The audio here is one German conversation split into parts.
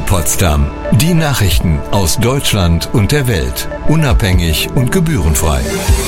Potsdam. Die Nachrichten aus Deutschland und der Welt. Unabhängig und gebührenfrei.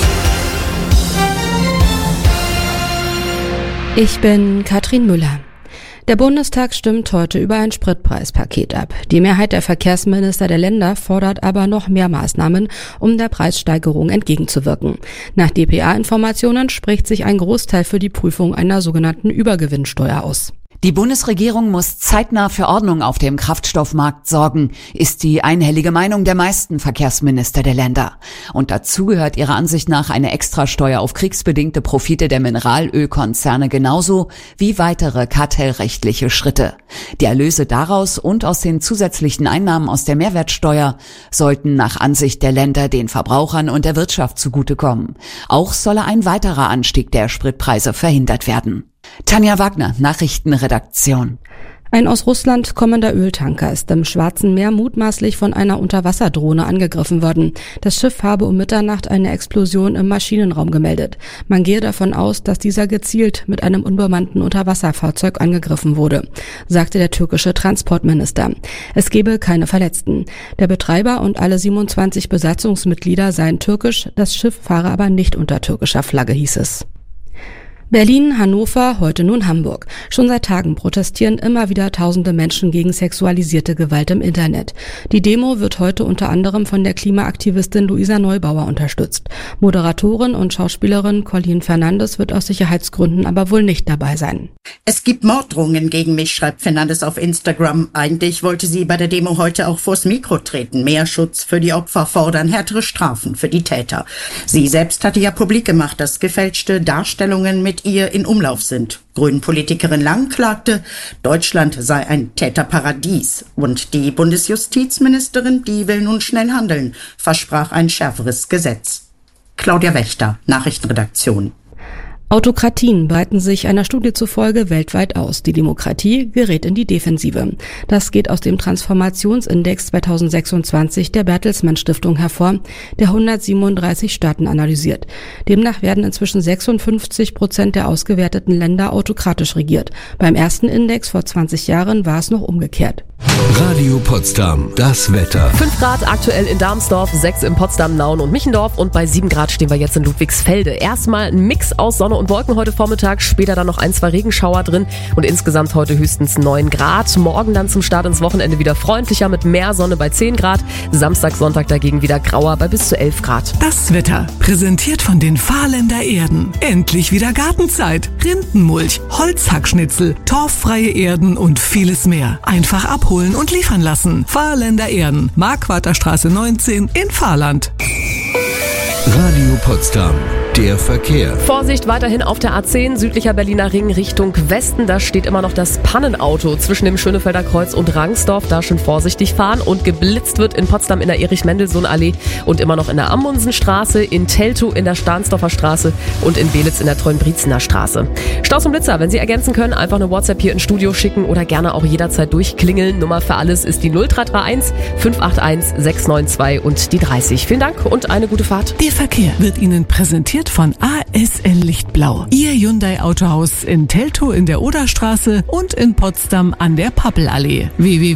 Ich bin Katrin Müller. Der Bundestag stimmt heute über ein Spritpreispaket ab. Die Mehrheit der Verkehrsminister der Länder fordert aber noch mehr Maßnahmen, um der Preissteigerung entgegenzuwirken. Nach dpa-Informationen spricht sich ein Großteil für die Prüfung einer sogenannten Übergewinnsteuer aus. Die Bundesregierung muss zeitnah für Ordnung auf dem Kraftstoffmarkt sorgen, ist die einhellige Meinung der meisten Verkehrsminister der Länder. Und dazu gehört ihrer Ansicht nach eine Extrasteuer auf kriegsbedingte Profite der Mineralölkonzerne genauso wie weitere kartellrechtliche Schritte. Die Erlöse daraus und aus den zusätzlichen Einnahmen aus der Mehrwertsteuer sollten nach Ansicht der Länder den Verbrauchern und der Wirtschaft zugutekommen. Auch solle ein weiterer Anstieg der Spritpreise verhindert werden. Tanja Wagner, Nachrichtenredaktion. Ein aus Russland kommender Öltanker ist im Schwarzen Meer mutmaßlich von einer Unterwasserdrohne angegriffen worden. Das Schiff habe um Mitternacht eine Explosion im Maschinenraum gemeldet. Man gehe davon aus, dass dieser gezielt mit einem unbemannten Unterwasserfahrzeug angegriffen wurde, sagte der türkische Transportminister. Es gebe keine Verletzten. Der Betreiber und alle 27 Besatzungsmitglieder seien türkisch, das Schiff fahre aber nicht unter türkischer Flagge, hieß es. Berlin, Hannover, heute nun Hamburg. Schon seit Tagen protestieren immer wieder tausende Menschen gegen sexualisierte Gewalt im Internet. Die Demo wird heute unter anderem von der Klimaaktivistin Luisa Neubauer unterstützt. Moderatorin und Schauspielerin Colleen Fernandes wird aus Sicherheitsgründen aber wohl nicht dabei sein. Es gibt Morddrohungen gegen mich, schreibt Fernandes auf Instagram. Eigentlich wollte sie bei der Demo heute auch vors Mikro treten. Mehr Schutz für die Opfer fordern, härtere Strafen für die Täter. Sie selbst hatte ja publik gemacht, dass gefälschte Darstellungen mit ihr in Umlauf sind. Grünen-Politikerin Lang klagte, Deutschland sei ein Täterparadies. Und die Bundesjustizministerin, die will nun schnell handeln, versprach ein schärferes Gesetz. Claudia Wächter, Nachrichtenredaktion. Autokratien breiten sich einer Studie zufolge weltweit aus. Die Demokratie gerät in die Defensive. Das geht aus dem Transformationsindex 2026 der Bertelsmann Stiftung hervor, der 137 Staaten analysiert. Demnach werden inzwischen 56% der ausgewerteten Länder autokratisch regiert. Beim ersten Index vor 20 Jahren war es noch umgekehrt. Radio Potsdam, das Wetter. 5 Grad aktuell in Darmsdorf, 6 in Potsdam, Nauen und Michendorf und bei 7 Grad stehen wir jetzt in Ludwigsfelde. Erstmal ein Mix aus Sonne und Wolken heute Vormittag, später dann noch 1-2 Regenschauer drin und insgesamt heute höchstens 9 Grad. Morgen dann zum Start ins Wochenende wieder freundlicher mit mehr Sonne bei 10 Grad. Samstag, Sonntag dagegen wieder grauer bei bis zu 11 Grad. Das Wetter, präsentiert von den Fahrländer Erden. Endlich wieder Gartenzeit. Rindenmulch, Holzhackschnitzel, torffreie Erden und vieles mehr. Einfach abholen und liefern lassen. Fahrländer Erden, Marquarterstraße 19 in Fahrland. Radio Potsdam, der Verkehr. Vorsicht weiterhin auf der A10, südlicher Berliner Ring Richtung Westen. Da steht immer noch das Pannenauto zwischen dem Schönefelder Kreuz und Rangsdorf. Da schon vorsichtig fahren und geblitzt wird in Potsdam in der Erich-Mendelssohn-Allee und immer noch in der Amundsenstraße, in Teltow in der Stahnsdorfer Straße und in Belitz in der Treuenbrietzener Straße. Staus und Blitzer, wenn Sie ergänzen können, einfach eine WhatsApp hier ins Studio schicken oder gerne auch jederzeit durchklingeln. Nummer für alles ist die 0331 581 692 und die 30. Vielen Dank und eine gute Fahrt. Der Verkehr wird Ihnen präsentiert von ASL Lichtblau. Ihr Hyundai Autohaus in Teltow in der Oderstraße und in Potsdam an der Pappelallee.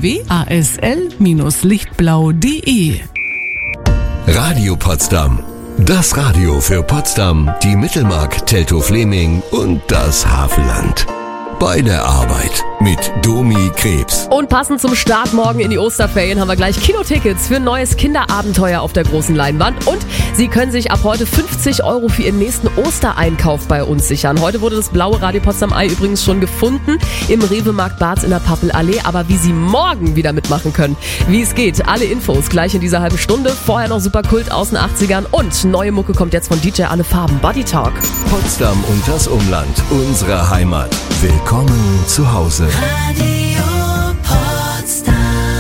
www.asl-lichtblau.de. Radio Potsdam, das Radio für Potsdam, die Mittelmark, Teltow-Fleming und das Havelland. Bei der Arbeit mit Domi Krebs. Und passend zum Start morgen in die Osterferien haben wir gleich Kinotickets für ein neues Kinderabenteuer auf der großen Leinwand. Und Sie können sich ab heute 50 € für Ihren nächsten Ostereinkauf bei uns sichern. Heute wurde das blaue Radio Potsdam Ei übrigens schon gefunden im Rewe-Markt Barz in der Pappelallee. Aber wie Sie morgen wieder mitmachen können, wie es geht, alle Infos gleich in dieser halben Stunde. Vorher noch super Kult aus den 80ern und neue Mucke kommt jetzt von DJ Alle Farben. Body Talk. Potsdam und das Umland, unsere Heimat. Willkommen zu Hause. Radio Potsdam.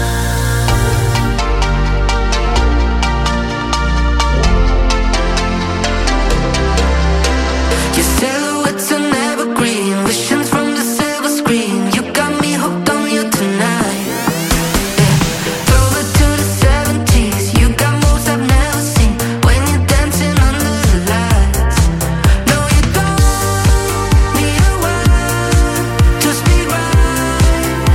Your silhouette's an evergreen, visions from the silver screen. You got me hooked on you tonight. Throw it to the 70s. You got moves I've never seen when you're dancing under the lights. No, you don't need a word to speak right.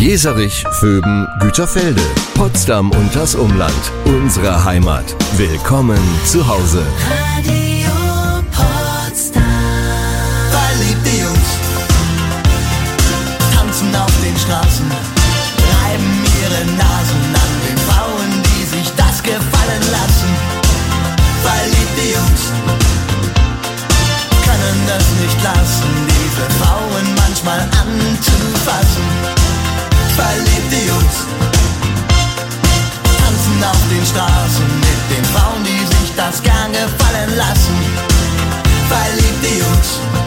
Jeserich, Vöben, Güterfelde, Potsdam und das Umland. Unsere Heimat. Willkommen zu Hause. Radio Potsdam. Verliebte Jungs tanzen auf den Straßen, reiben ihre Nasen an den Frauen, die sich das gefallen lassen. Verliebte Jungs können es nicht lassen, diese Frauen manchmal anzufassen. Verliebte Jungs tanzen auf den Straßen mit den Frauen, die sich das gern gefallen lassen. Verliebte Jungs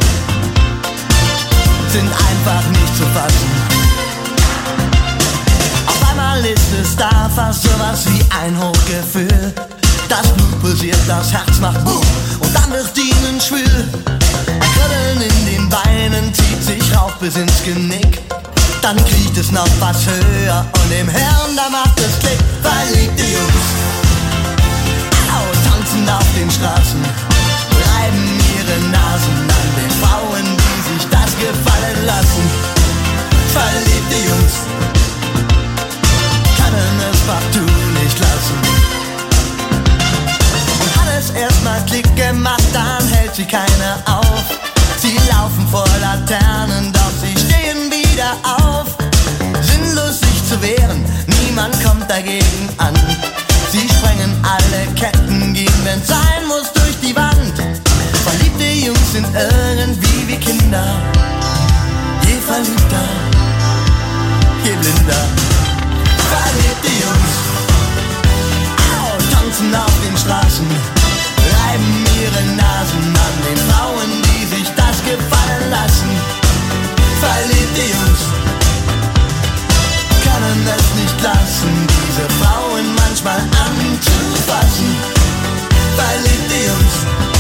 sind einfach nicht zu fassen. Auf einmal ist es da fast sowas wie ein Hochgefühl. Das Blut pulsiert, das Herz macht Boom und dann wird ihnen schwül. Ein Kribbeln in den Beinen zieht sich rauf bis ins Genick. Dann kriecht es noch was höher und im Hirn, da macht es Klick. Verliebte Jungs tanzen auf den Straßen, reiben ihre Nasen an den Frauen, die sich das gefallen lassen. Verliebte Jungs können es partout nicht lassen. Und hat es erstmal Klick gemacht, dann hält sie keiner auf. Sie laufen vor Laternen, doch sie stehen wieder auf. Sinnlos sich zu wehren, niemand kommt dagegen an. Sie sprengen alle Ketten, gehen, wenn's sein muss, durch die Wand. Verliebte Jungs sind irgendwie wie Kinder. Je verliebter, je blinder. Verliebte Jungs tanzen auf den Straßen, reiben ihre Nasen an den Frauen, die sich das gefallen lassen. Verliebte Jungs können es nicht lassen, diese Frauen manchmal anzufassen. Verliebte Jungs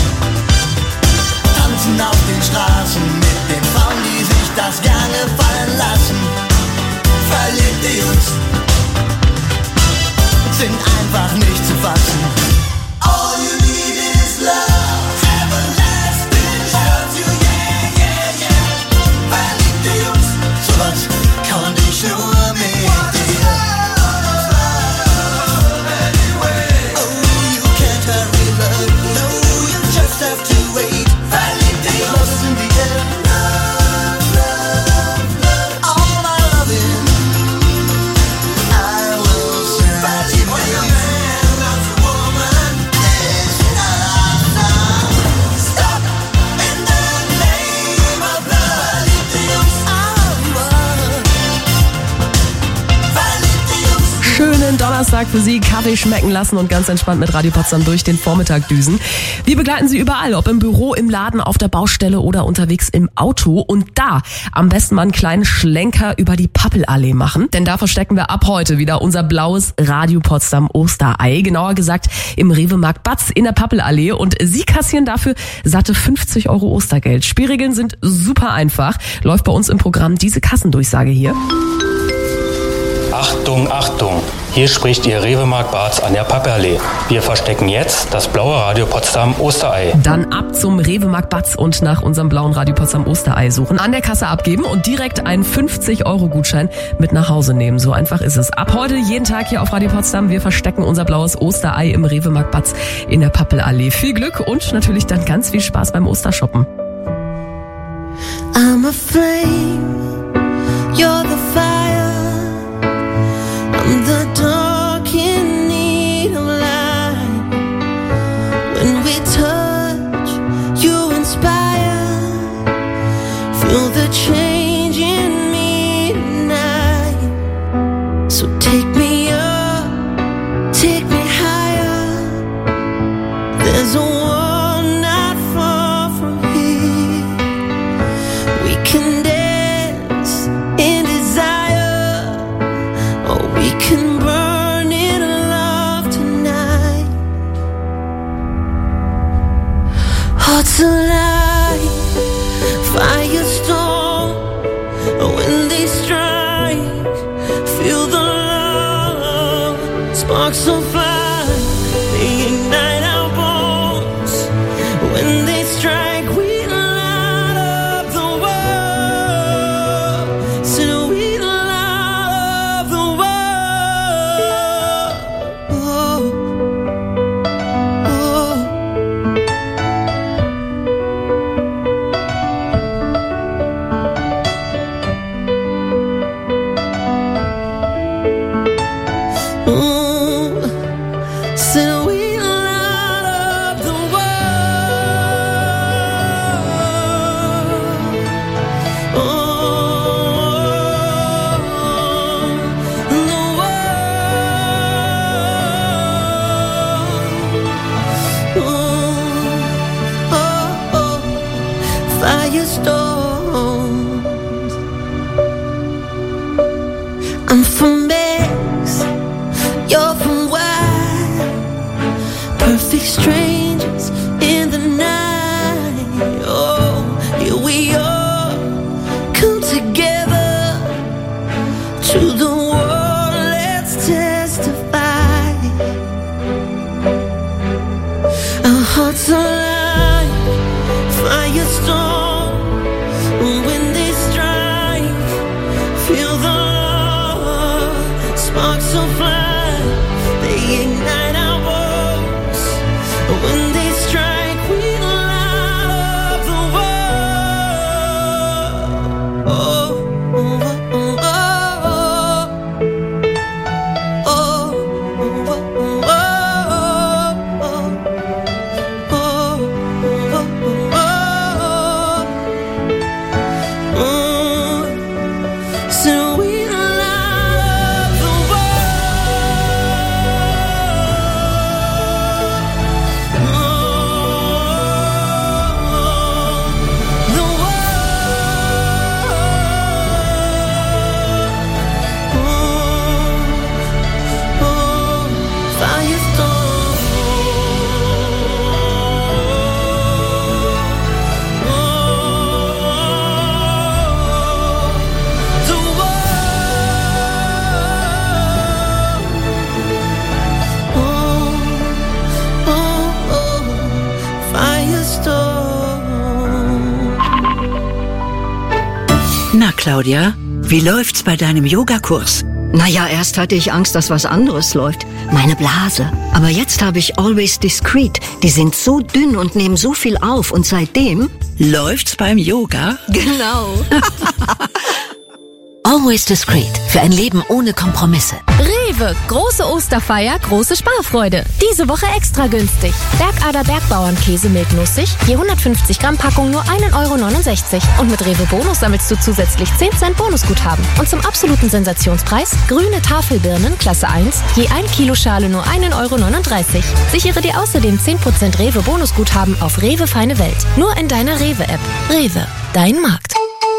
tanzen auf den Straßen mit den Frauen, die sich das gerne fallen lassen. Verliebte Jungs sind einfach nicht zu fassen. All you need is love, everlasting love you, yeah, yeah, yeah. Verliebte Jungs, sowas kann ich nur mit dir. Oh, you can't hurry love, no, you just have to wait. Verliebte Jungs in the air, love, love, love, all my loving I will send. Verliebte Jungs, loves a woman, there's not enough. Stop in the name of love. Verliebte Jungs, Verliebte Jungs. Schönen Donnerstag für Sie, Kaffee schmecken lassen und ganz entspannt mit Radio Potsdam durch den Vormittag düsen. Wir begleiten Sie überall, ob im Büro, im Laden, auf der Baustelle oder unterwegs im Auto. Und da am besten mal einen kleinen Schlenker über die Pappelallee machen. Denn da verstecken wir ab heute wieder unser blaues Radio Potsdam Osterei. Genauer gesagt im Rewe-Markt Batz in der Pappelallee. Und Sie kassieren dafür satte 50 € Ostergeld. Spielregeln sind super einfach. Läuft bei uns im Programm diese Kassendurchsage hier. Achtung, Achtung! Hier spricht Ihr Rewe-Markt Barz an der Pappelallee. Wir verstecken jetzt das blaue Radio Potsdam Osterei. Dann ab zum Rewe-Markt Batz und nach unserem blauen Radio Potsdam Osterei suchen, an der Kasse abgeben und direkt einen 50-€-Gutschein mit nach Hause nehmen. So einfach ist es. Ab heute jeden Tag hier auf Radio Potsdam. Wir verstecken unser blaues Osterei im Rewe-Markt Batz in der Pappelallee. Viel Glück und natürlich dann ganz viel Spaß beim Ostershoppen. I'm a flame, you're the fire, I'm the dark in need of light. When we touch, you inspire, feel the change in me tonight. So take me up, take me higher, there's a wall not far from here. We can dance in desire, or we can burn in love tonight. Hearts alive, firestorm, when they strike, feel the love, sparks so fly, they ignite our bones. When they strike, we light up the world. So we light firestones. I'm from X, you're from Y. Perfect strangers in the night. Oh, here we all come together to the world. Let's testify. Our hearts alive, firestorm. When they strike, feel the love. Sparks so fly, they ignite our worlds. When they strike, we light up the world. Oh, oh, oh, oh, oh, oh, oh, oh, oh. So we light up the Na, Claudia, wie läuft's bei deinem Yogakurs? Naja, erst hatte ich Angst, dass was anderes läuft. Meine Blase. Aber jetzt habe ich Always Discreet. Die sind so dünn und nehmen so viel auf. Und seitdem... Läuft's beim Yoga? Genau. Always Discreet. Für ein Leben ohne Kompromisse. Rewe. Große Osterfeier, große Sparfreude. Diese Woche extra günstig. Bergader Bergbauernkäse milchnussig. Je 150 Gramm Packung nur 1,69 €. Und mit Rewe Bonus sammelst du zusätzlich 10 Cent Bonusguthaben. Und zum absoluten Sensationspreis grüne Tafelbirnen Klasse 1. Je 1 Kilo Schale nur 1,39 €. Sichere dir außerdem 10% Rewe Bonusguthaben auf Rewe Feine Welt. Nur in deiner Rewe-App. Rewe. Dein Markt.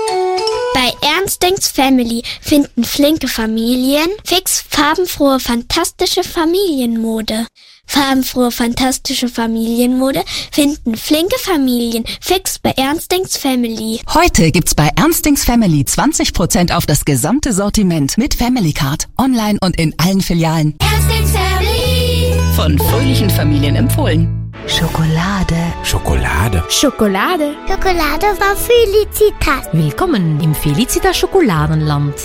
Bei Ernst Denks Family finden flinke Familien fix farbenfrohe, fantastische Familienmode. Farbenfrohe, fantastische Familienmode finden flinke Familien fix bei Ernst Denks Family. Heute gibt's bei Ernst Denks Family 20% auf das gesamte Sortiment mit Family Card. Online und in allen Filialen. Ernst Denks Family. Von fröhlichen Familien empfohlen. Schokolade. Schokolade. Schokolade. Schokolade von Felicitas. Willkommen im Felicitas Schokoladenland.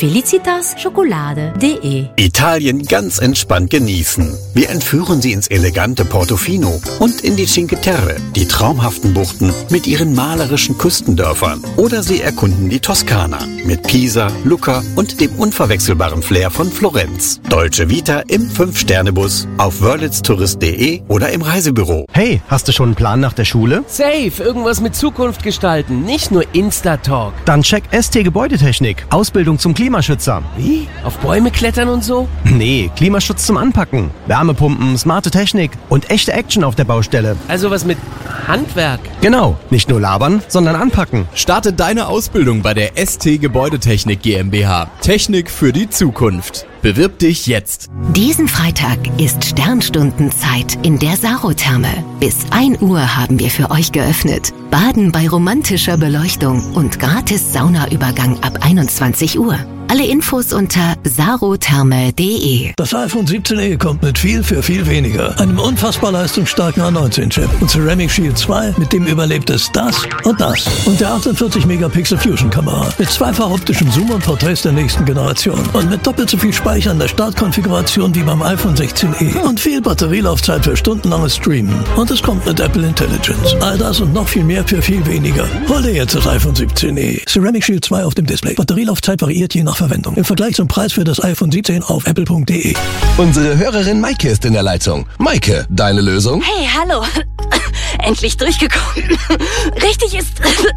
felicitaschokolade.de. Italien ganz entspannt genießen. Wir entführen Sie ins elegante Portofino und in die Cinque Terre, die traumhaften Buchten mit ihren malerischen Küstendörfern. Oder Sie erkunden die Toskana mit Pisa, Lucca und dem unverwechselbaren Flair von Florenz. Dolce Vita im 5-Sterne-Bus auf wörlitztourist.de oder im Reisebüro. Hey, hast du schon einen Plan nach der Schule? Safe, irgendwas mit Zukunft gestalten, nicht nur Insta-Talk. Dann check ST Gebäudetechnik. Ausbildung zum Klimaschützer. Wie? Auf Bäume klettern und so? Nee, Klimaschutz zum Anpacken. Wärmepumpen, smarte Technik und echte Action auf der Baustelle. Also was mit Handwerk. Genau, nicht nur labern, sondern anpacken. Starte deine Ausbildung bei der ST Gebäudetechnik GmbH. Technik für die Zukunft. Bewirb dich jetzt. Diesen Freitag ist Sternstundenzeit in der Sarotherme. Bis 1 Uhr haben wir für euch geöffnet. Baden bei romantischer Beleuchtung und gratis Saunaübergang ab 21 Uhr. Alle Infos unter sarotherme.de. Das iPhone 17e kommt mit viel für viel weniger. Einem unfassbar leistungsstarken A19-Chip und Ceramic Shield 2, mit dem überlebt es das und das. Und der 48-Megapixel Fusion-Kamera mit zweifach optischem Zoom und Porträts der nächsten Generation. Und mit doppelt so viel Speicher in der Startkonfiguration wie beim iPhone 16e. Und viel Batterielaufzeit für stundenlanges Streamen. Und es kommt mit Apple Intelligence. All das und noch viel mehr für viel weniger. Hol dir jetzt das iPhone 17e. Ceramic Shield 2 auf dem Display. Batterielaufzeit variiert je nach Verwendung. Im Vergleich zum Preis für das iPhone 17 auf apple.de. Unsere Hörerin Maike ist in der Leitung. Maike, deine Lösung? Hey, hallo. Endlich durchgekommen. Richtig ist...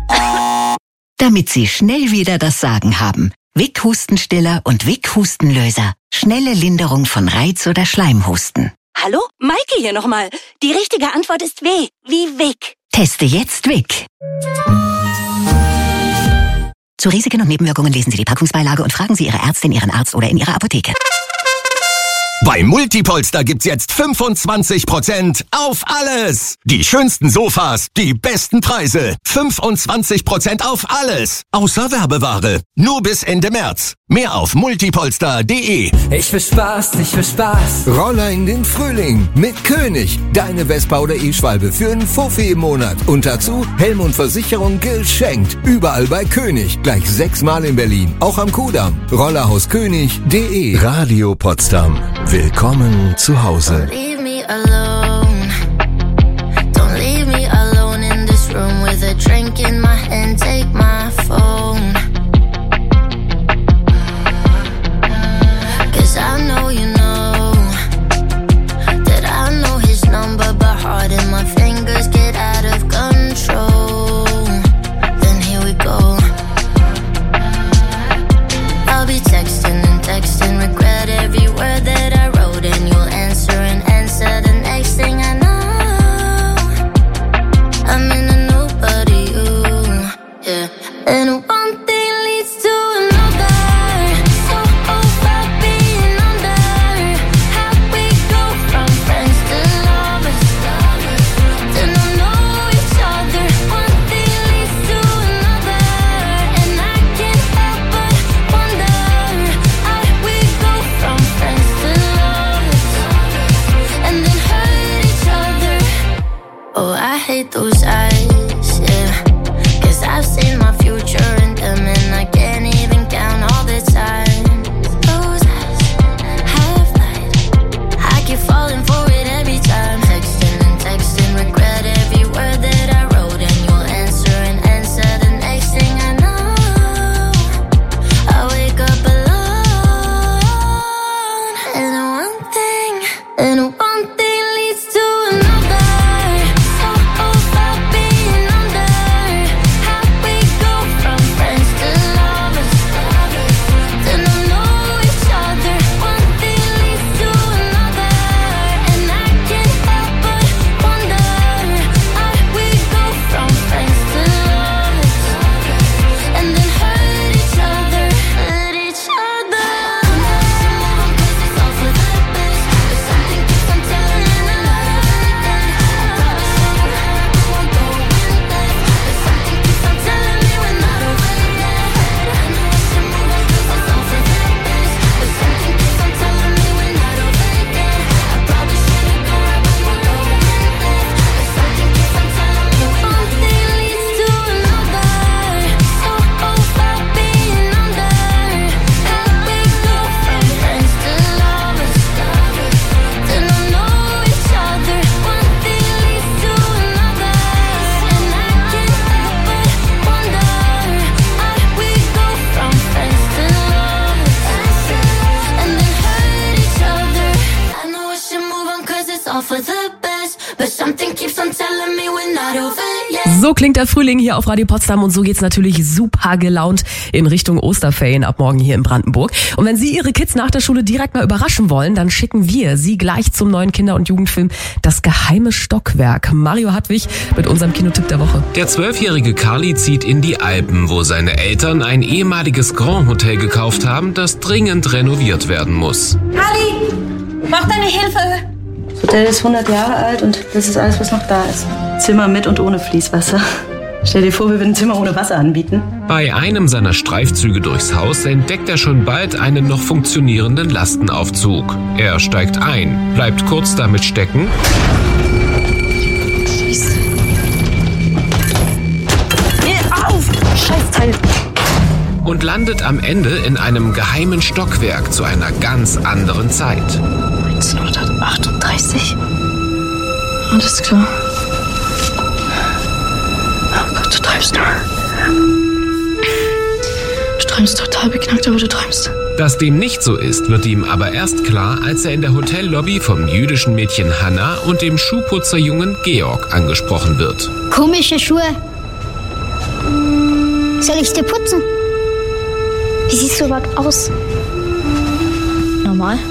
Damit Sie schnell wieder das Sagen haben. Vic Hustenstiller und Vic Hustenlöser. Schnelle Linderung von Reiz- oder Schleimhusten. Hallo? Maike hier nochmal. Die richtige Antwort ist W. Wie Vic. Teste jetzt Vic. Zu Risiken und Nebenwirkungen lesen Sie die Packungsbeilage und fragen Sie Ihre Ärztin, Ihren Arzt oder in Ihrer Apotheke. Bei Multipolster gibt's jetzt 25% auf alles. Die schönsten Sofas, die besten Preise. 25% auf alles. Außer Werbeware. Nur bis Ende März. Mehr auf multipolster.de. Ich will Spaß, ich will Spaß. Roller in den Frühling mit König. Deine Vespa oder E-Schwalbe für einen Fuffi im Monat. Und dazu Helm und Versicherung geschenkt. Überall bei König. Gleich 6-mal in Berlin. Auch am Kudamm. Rollerhauskönig.de. Radio Potsdam. Willkommen zu Hause. Leave me alone. Don't leave me alone in this room with a drink in my hand. Take my phone. 'Cause I know you know that I know his number by heart and my fingers get out of control. Then here we go. I'll be texting and texting, regret every word that I wrote, and you'll answer and answer the next thing I know. I'm in a nobody, ooh, yeah. And one thing leads to another, so over being under. How we go from friends to lovers, to not know each other. One thing leads to another, and I can't help but wonder. How we go from friends to lovers, and then hurt each other. Oh, I hate those eyes, yeah. 'Cause I've seen my future in them, and I can't even count all the time. Those eyes have light. I keep falling for it every time. Texting and texting, regret every word that I wrote, and you'll answer and answer the next thing I know. I wake up alone, and one thing leads to another. So over being under. How we go from friends to lovers, to not know each other. One thing leads to another, and I can't help but wonder. How we go from friends to lovers, and then hurt each other, hurt each other. It's all for the best, but something keeps on telling me that I promise you I won't go in left, but something keeps on telling me we're not over yet. I know I should move on 'cause it's all for the best, but something keeps on telling me we're not over yet. I probably should've gone right, but we'll go in left, but something keeps on telling me one thing leads to another. So over being under. How we go from friends to lovers, to not know each other. One thing leads to another, and I can't help but wonder. How we go from friends to lovers, and then hurt each other. I know I should move on 'cause it's all for the best, but something keeps on telling me we're not over yet. So klingt der Frühling hier auf Radio Potsdam und so geht's natürlich super gelaunt in Richtung Osterferien ab morgen hier in Brandenburg. Und wenn Sie Ihre Kids nach der Schule direkt mal überraschen wollen, dann schicken wir Sie gleich zum neuen Kinder- und Jugendfilm Das geheime Stockwerk. Mario Hartwig mit unserem Kinotipp der Woche. Der 12-jährige Carly zieht in die Alpen, wo seine Eltern ein ehemaliges Grand Hotel gekauft haben, das dringend renoviert werden muss. Carly, mach deine Hilfe! Das Hotel ist 100 Jahre alt und das ist alles, was noch da ist. Zimmer mit und ohne Fließwasser. Stell dir vor, wir würden ein Zimmer ohne Wasser anbieten. Bei einem seiner Streifzüge durchs Haus entdeckt er schon bald einen noch funktionierenden Lastenaufzug. Er steigt ein, bleibt kurz damit stecken Auf! Scheißteil! und landet am Ende in einem geheimen Stockwerk zu einer ganz anderen Zeit. 1938? Alles klar. Oh Gott, du träumst nur. Du träumst total beknackt, aber du träumst. Dass dem nicht so ist, wird ihm aber erst klar, als er in der Hotellobby vom jüdischen Mädchen Hanna und dem Schuhputzerjungen Georg angesprochen wird. Komische Schuhe. Soll ich dir putzen? Wie siehst du überhaupt aus? Normal.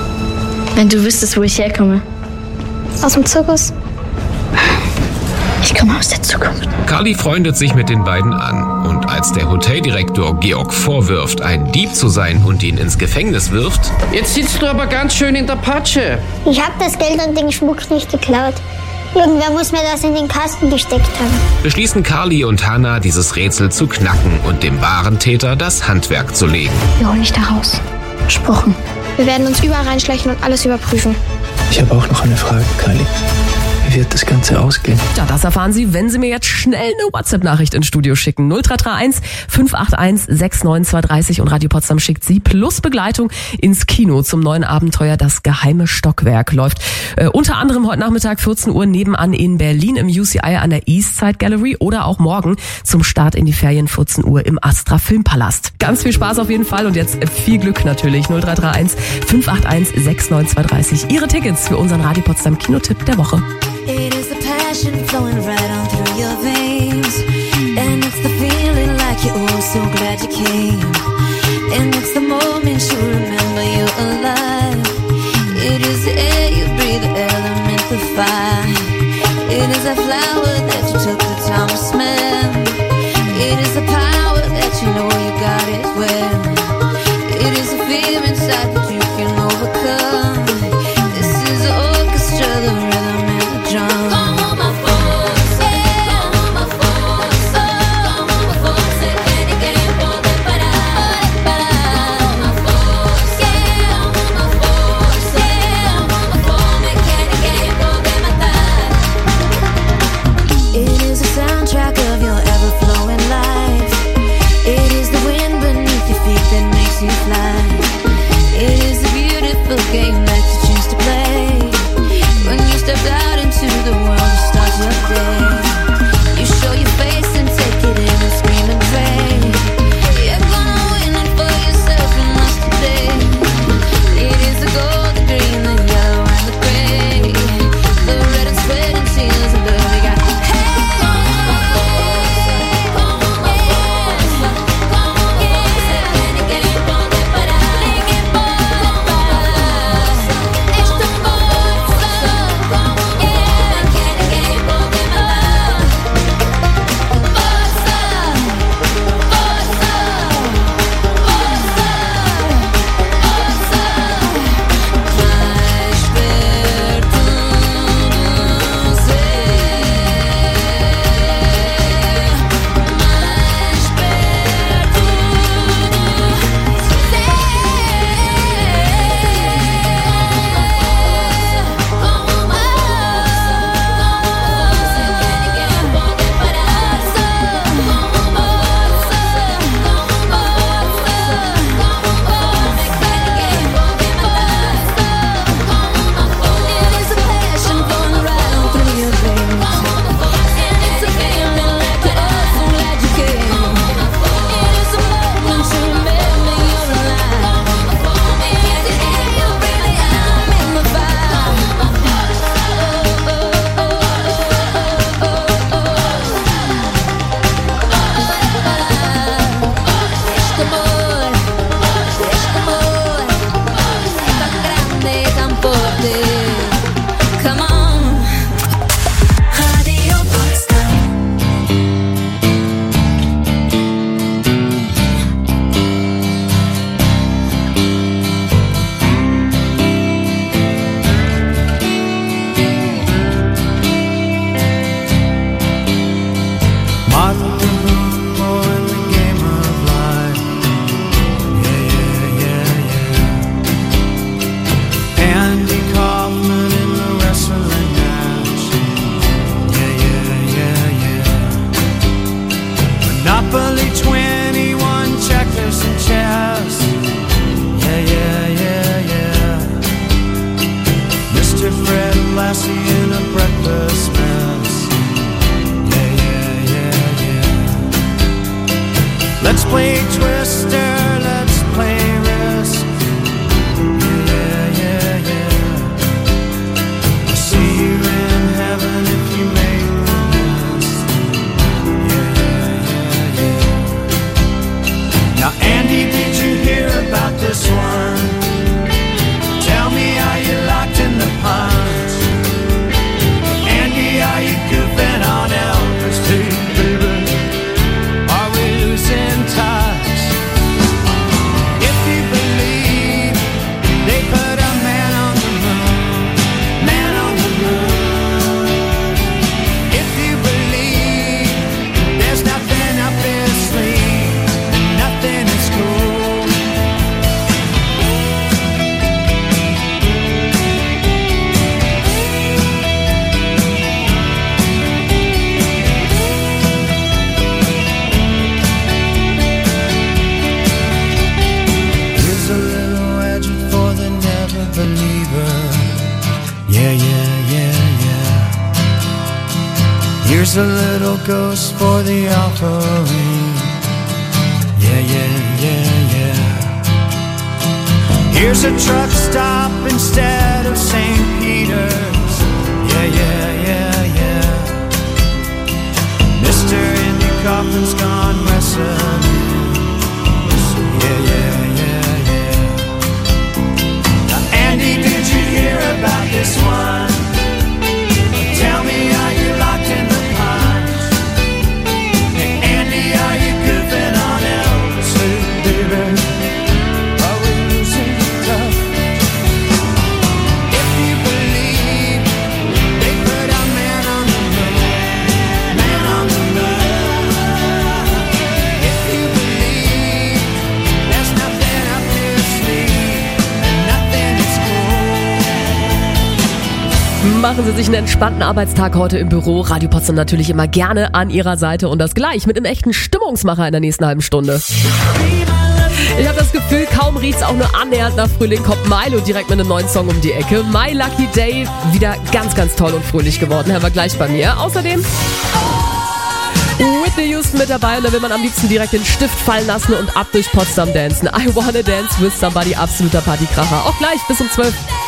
Wenn du wüsstest, wo ich herkomme. Aus dem Zirkus? Ich Ich komme aus der Zukunft. Carly freundet sich mit den beiden an. Und als der Hoteldirektor Georg vorwirft, ein Dieb zu sein und ihn ins Gefängnis wirft... Jetzt sitzt du aber ganz schön in der Patsche. Ich habe das Geld und den Schmuck nicht geklaut. Irgendwer muss mir das in den Kasten gesteckt haben. beschließen Carly und Hannah, dieses Rätsel zu knacken und dem wahren Täter das Handwerk zu legen. Wir holen dich da raus. Versprochen. Wir werden uns überall reinschleichen und alles überprüfen. Ich habe auch noch eine Frage, Kylie. Wie wird das Ganze ausgehen? Ja, das erfahren Sie, wenn Sie mir jetzt schnell eine WhatsApp-Nachricht ins Studio schicken. 0331 581 69230 und Radio Potsdam schickt Sie plus Begleitung ins Kino zum neuen Abenteuer Das geheime Stockwerk. Läuft unter anderem heute Nachmittag 14 Uhr nebenan in Berlin im UCI an der Eastside Gallery oder auch morgen zum Start in die Ferien 14 Uhr im Astra Filmpalast. Ganz viel Spaß auf jeden Fall und jetzt viel Glück natürlich. 0331 581 69230. Ihre Tickets für unseren Radio Potsdam Kinotipp der Woche. It is the passion flowing right on through your veins. And it's the feeling like you're oh so glad you came. And it's the moment you remember you're alive. It is the air you breathe, the element of fire. It is a flower that you took the time to smell. It is the power that you know you got it well. It is a fear inside that you can overcome. This is the orchestra, the rhythm and the drum. Como uma força, sem querer poder parar. Como uma força, Yeah, yeah, yeah, yeah. Here's a little ghost for the offering. Yeah, yeah, yeah, yeah. Here's a truck stop instead of St. Peter's. Yeah, yeah, yeah, yeah. Mr. Andy Kaufman's gone wrestling. Yeah, yeah, yeah, yeah. Now, Andy, did you hear about this one? Tell me, are you locked in the punch? Hey, Andy, are you goofing on Elvis? Hey, baby, are we losing tough? If you believe they put a man on the moon, man on the moon. If you believe there's nothing up your sleeve and nothing is cool. Machen Sie sich einen entspannten Arbeitstag heute im Büro. Radio Potsdam natürlich immer gerne an Ihrer Seite und das gleich mit einem echten Stimmungsmacher in der nächsten halben Stunde. Ich habe das Gefühl, kaum riecht's auch nur annähernd nach Frühling, kommt Milo direkt mit einem neuen Song um die Ecke. My Lucky Day, wieder ganz, ganz toll und fröhlich geworden. Hören wir gleich bei mir. Außerdem Whitney Houston mit dabei und da will man am liebsten direkt den Stift fallen lassen und ab durch Potsdam dancen. I Wanna Dance with Somebody, absoluter Partykracher. Auch gleich bis um 12.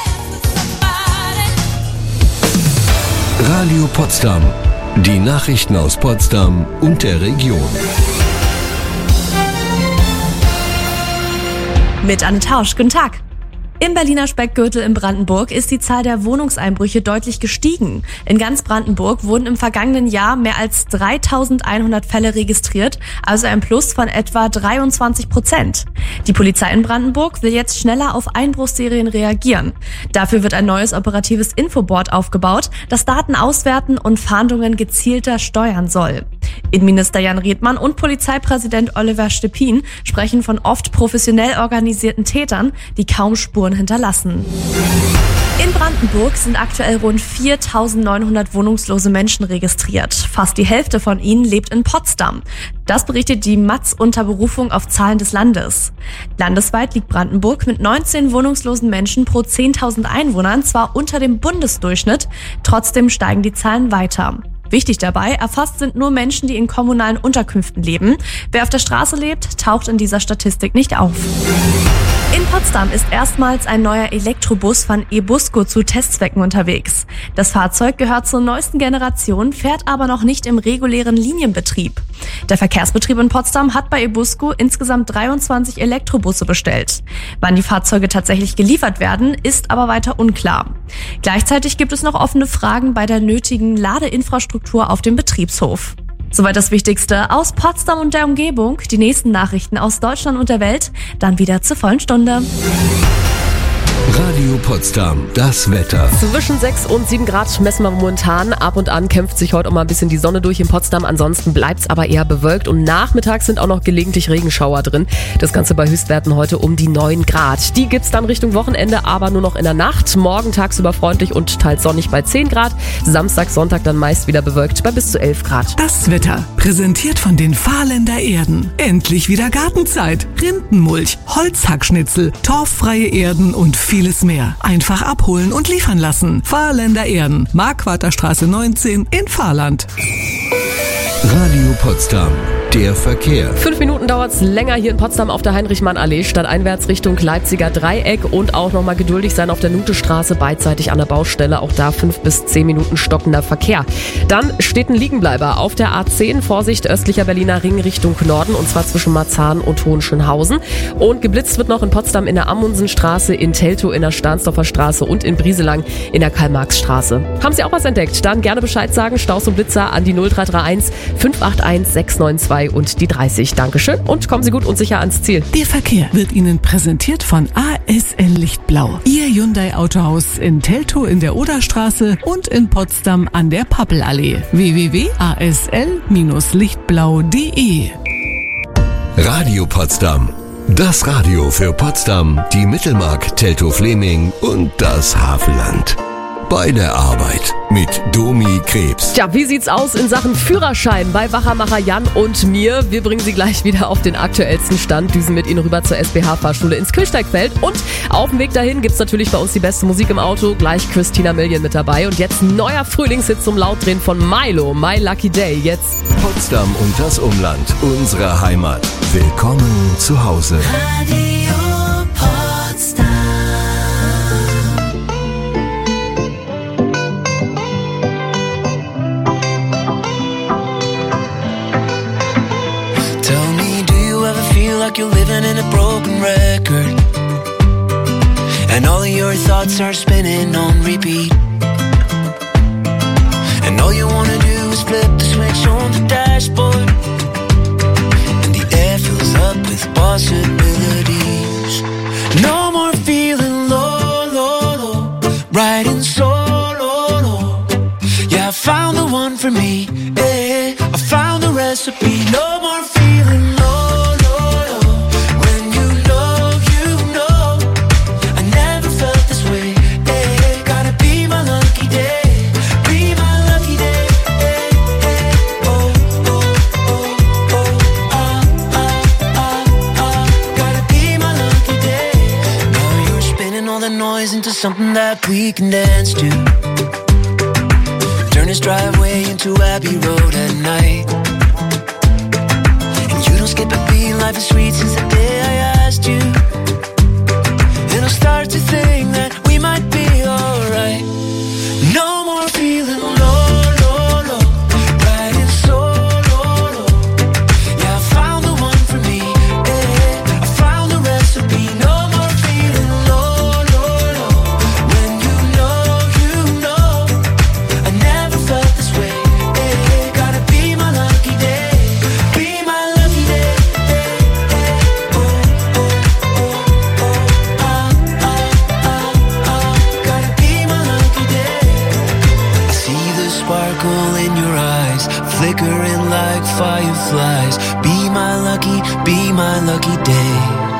Radio Potsdam. Die Nachrichten aus Potsdam und der Region. Mit Anne Tausch, guten Tag. Im Berliner Speckgürtel in Brandenburg ist die Zahl der Wohnungseinbrüche deutlich gestiegen. In ganz Brandenburg wurden im vergangenen Jahr mehr als 3.100 Fälle registriert, also ein Plus von etwa 23%. Die Polizei in Brandenburg will jetzt schneller auf Einbruchsserien reagieren. Dafür wird ein neues operatives Infoboard aufgebaut, das Daten auswerten und Fahndungen gezielter steuern soll. Innenminister Jan Redmann und Polizeipräsident Oliver Stepin sprechen von oft professionell organisierten Tätern, die kaum Spuren hinterlassen. In Brandenburg sind aktuell rund 4.900 wohnungslose Menschen registriert. Fast die Hälfte von ihnen lebt in Potsdam. Das berichtet die Matz unter Berufung auf Zahlen des Landes. Landesweit liegt Brandenburg mit 19 wohnungslosen Menschen pro 10.000 Einwohnern zwar unter dem Bundesdurchschnitt, trotzdem steigen die Zahlen weiter. Wichtig dabei, erfasst sind nur Menschen, die in kommunalen Unterkünften leben. Wer auf der Straße lebt, taucht in dieser Statistik nicht auf. In Potsdam ist erstmals ein neuer Elektrobus von eBusco zu Testzwecken unterwegs. Das Fahrzeug gehört zur neuesten Generation, fährt aber noch nicht im regulären Linienbetrieb. Der Verkehrsbetrieb in Potsdam hat bei eBusco insgesamt 23 Elektrobusse bestellt. Wann die Fahrzeuge tatsächlich geliefert werden, ist aber weiter unklar. Gleichzeitig gibt es noch offene Fragen bei der nötigen Ladeinfrastruktur auf dem Betriebshof. Soweit das Wichtigste aus Potsdam und der Umgebung. Die nächsten Nachrichten aus Deutschland und der Welt dann wieder zur vollen Stunde. Radio Potsdam, das Wetter. Zwischen 6 und 7 Grad messen wir momentan. Ab und an kämpft sich heute auch mal ein bisschen die Sonne durch in Potsdam. Ansonsten bleibt's aber eher bewölkt und nachmittags sind auch noch gelegentlich Regenschauer drin. Das Ganze bei Höchstwerten heute um die 9 Grad. Die gibt's dann Richtung Wochenende, aber nur noch in der Nacht. Morgen tagsüber freundlich und teils sonnig bei 10 Grad. Samstag, Sonntag dann meist wieder bewölkt bei bis zu 11 Grad. Das Wetter, präsentiert von den Fahrländer Erden. Endlich wieder Gartenzeit. Rindenmulch, Holzhackschnitzel, torffreie Erden und vieles mehr. Einfach abholen und liefern lassen. Fahrländer Erden, Marquarterstraße 19 in Fahrland. Radio Potsdam, der Verkehr. 5 Minuten dauert's länger hier in Potsdam auf der Heinrich-Mann-Allee, stadteinwärts Richtung Leipziger Dreieck und auch nochmal geduldig sein auf der Nutestraße, beidseitig an der Baustelle. Auch da 5 bis 10 Minuten stockender Verkehr. Dann steht ein Liegenbleiber auf der A10, Vorsicht östlicher Berliner Ring Richtung Norden und zwar zwischen Marzahn und Hohenschönhausen. Und geblitzt wird noch in Potsdam in der Amundsenstraße, in Teltow in der Stahnsdorfer Straße und in Brieselang in der Karl-Marx-Straße. Haben Sie auch was entdeckt? Dann gerne Bescheid sagen, Staus und Blitzer an die 0331 581 692 und die 30. Dankeschön und kommen Sie gut und sicher ans Ziel. Der Verkehr wird Ihnen präsentiert von ASL Lichtblau. Ihr Hyundai Autohaus in Teltow in der Oderstraße und in Potsdam an der Pappelallee. www.asl-lichtblau.de. Radio Potsdam. Das Radio für Potsdam, die Mittelmark, Teltow-Fleming und das Havelland. bei der Arbeit mit Domi Krebs. Tja, wie sieht's aus in Sachen Führerschein bei Wachermacher Jan und mir? Wir bringen Sie gleich wieder auf den aktuellsten Stand, düsen mit Ihnen rüber zur SBH-Fahrschule ins Kirchsteigfeld. Und auf dem Weg dahin gibt's natürlich bei uns die beste Musik im Auto. Gleich Christina Milian mit dabei. Und jetzt ein neuer Frühlingshit zum Lautdrehen von Milo, My Lucky Day. Jetzt Potsdam und das Umland, unsere Heimat. Willkommen zu Hause. Radio Potsdam. Tell me, do you ever feel like you're living in a broken record? And all of your thoughts are spinning on repeat. And all you wanna do is flip the switch on the dashboard. And the air fills up with possibilities. No more feeling low, low, low. Riding solo, low. Yeah, I found the one for me. Yeah, I found the recipe. No more feeling low, low, low. When you know, I never felt this way. Yeah, gotta be my lucky day. Be my lucky day. Oh, oh, oh, oh, gotta be my lucky day. Now you're spinning all the noise into something that we can dance to. Turn his driveway into Abbey Road at night. And you don't skip a beat, life is sweet since the day I asked you. And I'll start to think that we might be alright. No more feeling low, low, low. Riding solo, low. Yeah, I found the one for me. Yeah, I found the recipe. No more feeling low, low, low. When you know, I never felt this way. Yeah, gotta be my lucky day. Be my lucky day. Oh, oh, oh, oh, gotta be my lucky day. I see the sparkle in your eyes, flickering like fireflies. Be my lucky day.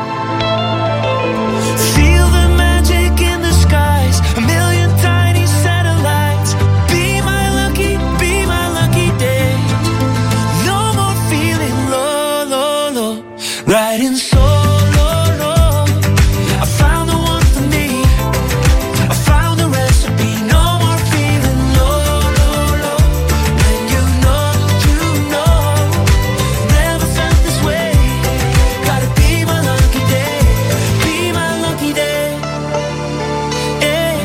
Feel the magic in the skies, a million tiny satellites. Be my lucky day. No more feeling low, low, low. Riding solo, low. I found the one for me. I found the recipe. No more feeling low, low, low. When you know, never felt this way. Gotta be my lucky day. Be my lucky day. Yeah.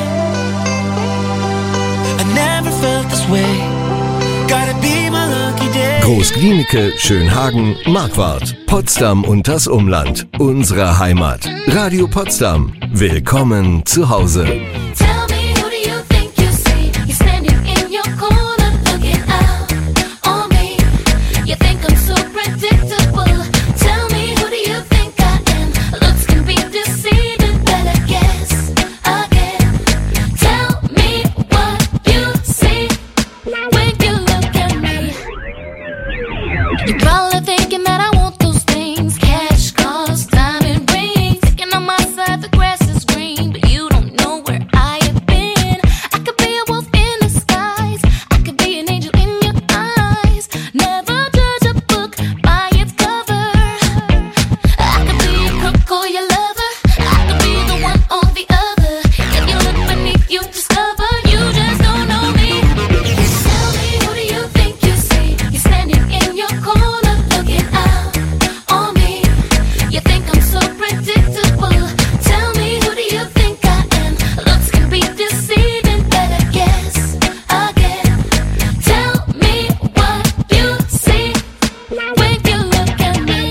I never felt this way. Gotta be my lucky day. Großglienicke, Schönhagen, Marquardt, Potsdam und das Umland, unsere Heimat. Radio Potsdam. Willkommen zu Hause. Tell me, who do you think you see? You're standing in your corner, looking out on me. You think I'm so predictable. Tell me, who do you think I am? Looks can be deceiving, better guess again. Tell me what you see when you look at me. You're probably thinking that I want those things, cash, cars, diamond rings. Thinking on my side the grass is green, but you don't know where I have been. I could be a wolf in disguise, I could be an angel in your eyes. Never judge a book by its cover. I could be a crook or your lover, I could be the one or the other. If you look beneath, you discover you just don't know me. Tell me, who do you think you see? You're standing in your corner, looking out on me. You think I'm so predictable. Tell me, who do you think I am? Looks can be deceiving, better guess again. Tell me what you see when you look at me.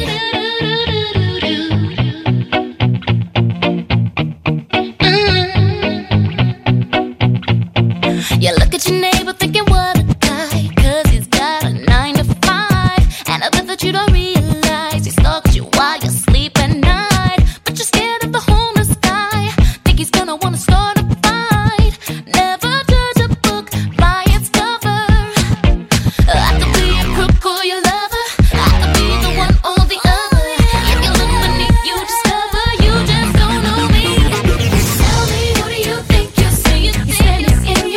You look at your neighbor thinking what a guy, 'cause he's got a 9 to 5. And I bet that you don't realize he stalks you while you sleep at night. But you're scared of the homeless guy, think he's gonna wanna start a fight. Never judge a book by its cover. I could be a crook or your lover, I could be the one or the other. If you look beneath, you discover you just don't know me. Tell me, who do you think you see? You're standing in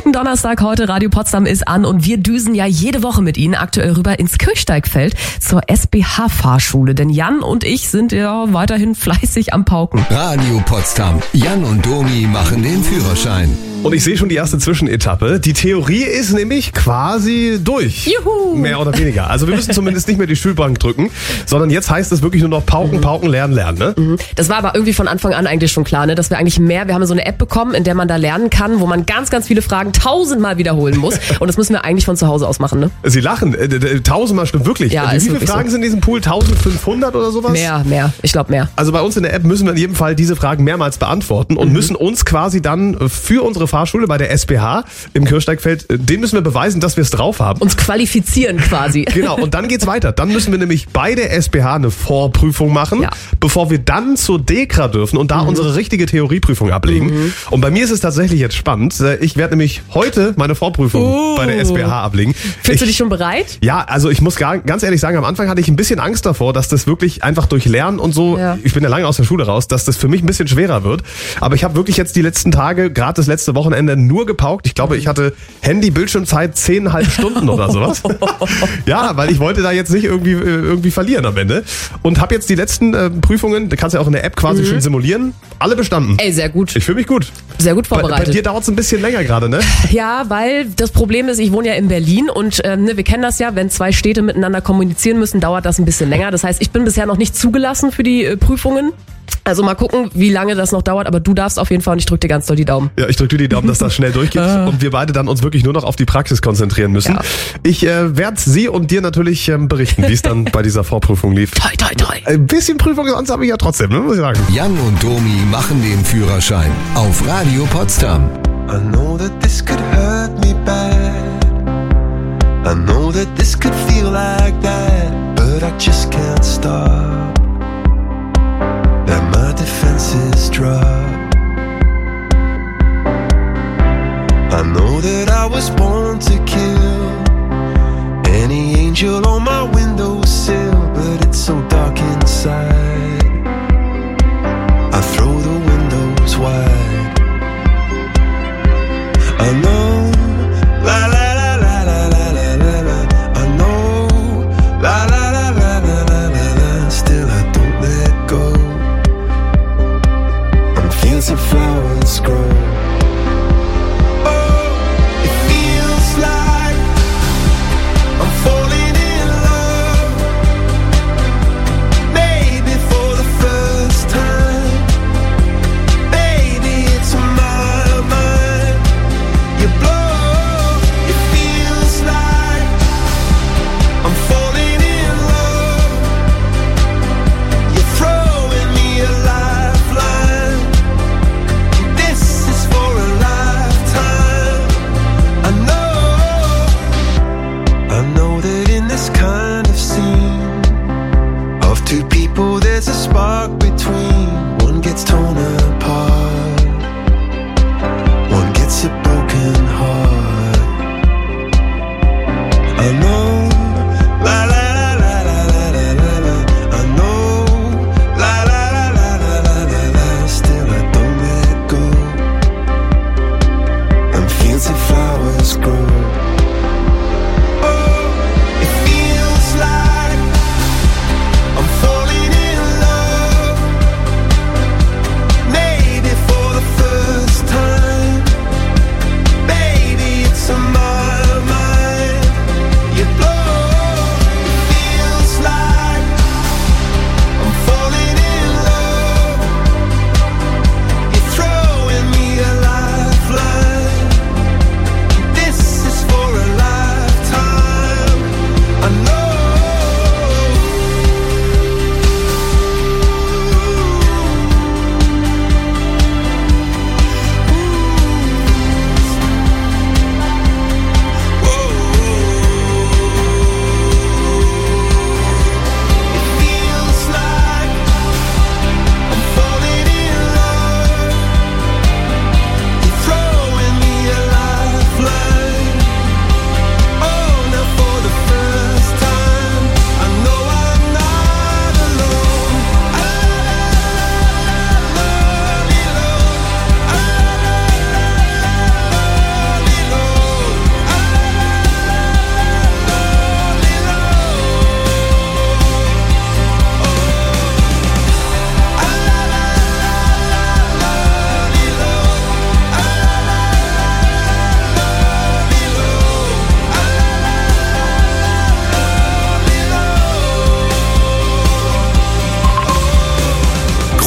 Brückendonnerstag heute. Radio Potsdam ist an und wir düsen ja jede Woche mit Ihnen aktuell rüber ins Kirchsteigfeld zur SBH-Fahrschule. Denn Jan und ich sind ja weiterhin fleißig am Pauken. Radio Potsdam. Jan und Domi machen den Führerschein. Und ich sehe schon die erste Zwischenetappe. Die Theorie ist nämlich quasi durch. Juhu! Mehr oder weniger. Also wir müssen zumindest nicht mehr die Schulbank drücken, sondern jetzt heißt es wirklich nur noch pauken, pauken, lernen, ne? Das war aber irgendwie von Anfang an eigentlich schon klar, ne? Dass wir eigentlich wir haben so eine App bekommen, in der man da lernen kann, wo man ganz, ganz viele Fragen 1000-mal wiederholen muss. Und das müssen wir eigentlich von zu Hause aus machen, ne? Sie lachen. 1000-mal stimmt wirklich. Ja, wie viele Fragen sind in diesem Pool? 1500 oder sowas? Mehr. Ich glaube mehr. Also bei uns in der App müssen wir in jedem Fall diese Fragen mehrmals beantworten und müssen uns quasi dann für unsere Fahrschule bei der SBH im Kirchsteigfeld, den müssen wir beweisen, dass wir es drauf haben. Uns qualifizieren quasi. Genau, und dann geht's weiter. Dann müssen wir nämlich bei der SBH eine Vorprüfung machen, bevor wir dann zur DEKRA dürfen und da unsere richtige Theorieprüfung ablegen. Und bei mir ist es tatsächlich jetzt spannend. Ich werde nämlich heute meine Vorprüfung bei der SBH ablegen. Fühlst du dich schon bereit? Ja, also ich muss ganz ehrlich sagen, am Anfang hatte ich ein bisschen Angst davor, dass das wirklich einfach durch Lernen und so, ich bin ja lange aus der Schule raus, dass das für mich ein bisschen schwerer wird. Aber ich habe wirklich jetzt die letzten Tage, gerade das letzte Wochenende, nur gepaukt. Ich glaube, ich hatte Handy-Bildschirmzeit 10,5 Stunden oder sowas. Ja, weil ich wollte da jetzt nicht irgendwie verlieren am Ende. Und habe jetzt die letzten Prüfungen, da kannst du ja auch in der App quasi schön simulieren, alle bestanden. Ey, sehr gut. Ich fühle mich gut. Sehr gut vorbereitet. Bei dir dauert es ein bisschen länger gerade, ne? Ja, weil das Problem ist, ich wohne ja in Berlin und wir kennen das ja, wenn zwei Städte miteinander kommunizieren müssen, dauert das ein bisschen länger. Das heißt, ich bin bisher noch nicht zugelassen für die Prüfungen. Also mal gucken, wie lange das noch dauert, aber du darfst auf jeden Fall und ich drücke dir ganz doll die Daumen. Ja, ich drücke dir die Daumen, dass das schnell durchgeht und wir beide dann uns wirklich nur noch auf die Praxis konzentrieren müssen. Ja. Ich werde Sie und dir natürlich berichten, wie es dann bei dieser Vorprüfung lief. Toi, toi, toi. Ein bisschen Prüfung sonst habe ich ja trotzdem, ne, muss ich sagen. Jan und Domi machen den Führerschein auf Radio Potsdam. I know that this could hurt me bad. I know that this could feel like that, but I just can't stop. That my defenses drop. I know that I was born to kill any angel on my windowsill, but it's so dark inside. I throw the windows wide. I know, la la la la la la la la la. I know, la la la la la la la la. Still I don't let go. Fields of flowers grow. Oh, it feels like I'm falling in love. Maybe for the first time. Baby, it's my mind. You blow. It feels like I'm falling in love. You're throwing me a lifeline. I know that in this kind of scene of two people there's a spark between. One gets torn apart, one gets a broken heart. I know, la la la la la la la la. I know, la la la la la la la la. Still I don't let go. And fields of flowers grow. You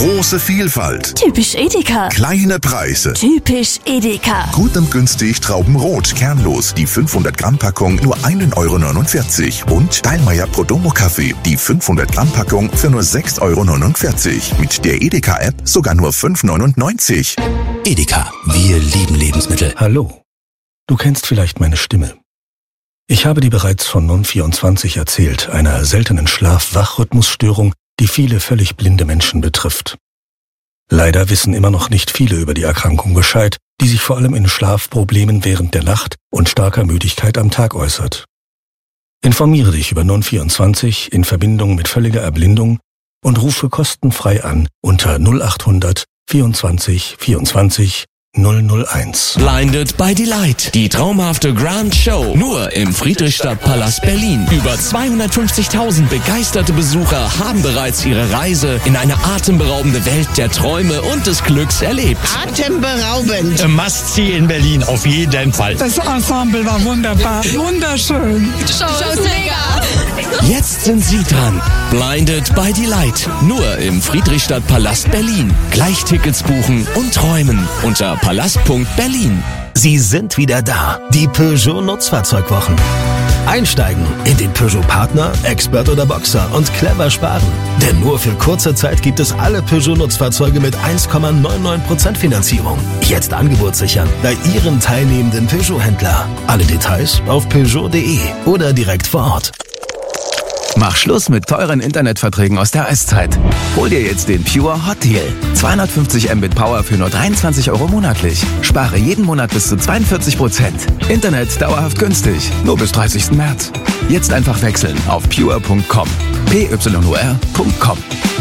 Große Vielfalt. Typisch Edeka. Kleine Preise. Typisch Edeka. Gut und günstig Traubenrot, kernlos, die 500 Gramm Packung nur 1,49 € und Steilmeier Prodomo Kaffee, die 500 Gramm Packung für nur 6,49 €. Mit der Edeka-App sogar nur 5,99 €. Edeka, wir lieben Lebensmittel. Hallo, du kennst vielleicht meine Stimme. Ich habe dir bereits von Non24 erzählt, einer seltenen Schlaf-Wach-Rhythmusstörung, die viele völlig blinde Menschen betrifft. Leider wissen immer noch nicht viele über die Erkrankung Bescheid, die sich vor allem in Schlafproblemen während der Nacht und starker Müdigkeit am Tag äußert. Informiere dich über Non24 in Verbindung mit völliger Erblindung und rufe kostenfrei an unter 0800 24 24 001. Blinded by Delight, die traumhafte Grand Show, nur im Friedrichstadtpalast Berlin. Über 250.000 begeisterte Besucher haben bereits ihre Reise in eine atemberaubende Welt der Träume und des Glücks erlebt. Atemberaubend. Must-see in Berlin, auf jeden Fall. Das Ensemble war wunderbar, wunderschön. Show ist mega. Jetzt sind Sie dran. Blinded by Delight, nur im Friedrichstadtpalast Berlin. Gleich Tickets buchen und träumen unter palast.berlin. Sie sind wieder da, die Peugeot Nutzfahrzeugwochen. Einsteigen in den Peugeot Partner, Expert oder Boxer und clever sparen. Denn nur für kurze Zeit gibt es alle Peugeot Nutzfahrzeuge mit 1,99% Finanzierung. Jetzt Angebot sichern bei Ihrem teilnehmenden Peugeot-Händler. Alle Details auf Peugeot.de oder direkt vor Ort. Mach Schluss mit teuren Internetverträgen aus der Eiszeit. Hol dir jetzt den Pure Hot Deal. 250 Mbit Power für nur 23 € monatlich. Spare jeden Monat bis zu 42%. Internet dauerhaft günstig. Nur bis 30. März. Jetzt einfach wechseln auf pure.com. pyor.com.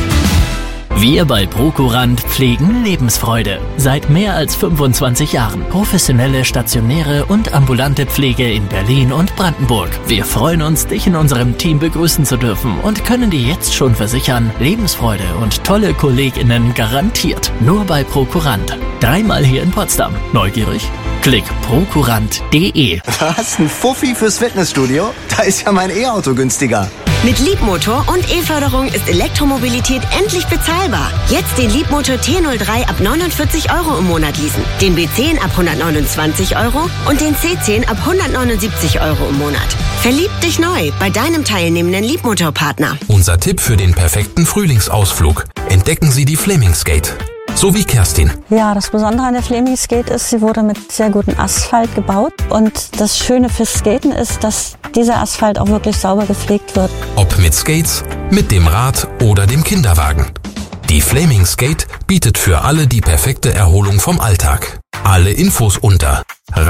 Wir bei Procurant pflegen Lebensfreude. Seit mehr als 25 Jahren. Professionelle, stationäre und ambulante Pflege in Berlin und Brandenburg. Wir freuen uns, dich in unserem Team begrüßen zu dürfen und können dir jetzt schon versichern, Lebensfreude und tolle KollegInnen garantiert. Nur bei Procurant. 3-mal hier in Potsdam. Neugierig? Klick procurant.de. Was? Ein Fuffi fürs Fitnessstudio? Da ist ja mein E-Auto günstiger. Mit Leapmotor und E-Förderung ist Elektromobilität endlich bezahlbar. Jetzt den Leapmotor T03 ab 49 € im Monat leasen, den B10 ab 129 € und den C10 ab 179 € im Monat. Verlieb dich neu bei deinem teilnehmenden Leapmotor-Partner. Unser Tipp für den perfekten Frühlingsausflug. Entdecken Sie die Flemingskate. So wie Kerstin. Ja, das Besondere an der Flemingskate ist, sie wurde mit sehr gutem Asphalt gebaut. Und das Schöne fürs Skaten ist, dass dieser Asphalt auch wirklich sauber gepflegt wird. Ob mit Skates, mit dem Rad oder dem Kinderwagen. Die Flemingskate bietet für alle die perfekte Erholung vom Alltag. Alle Infos unter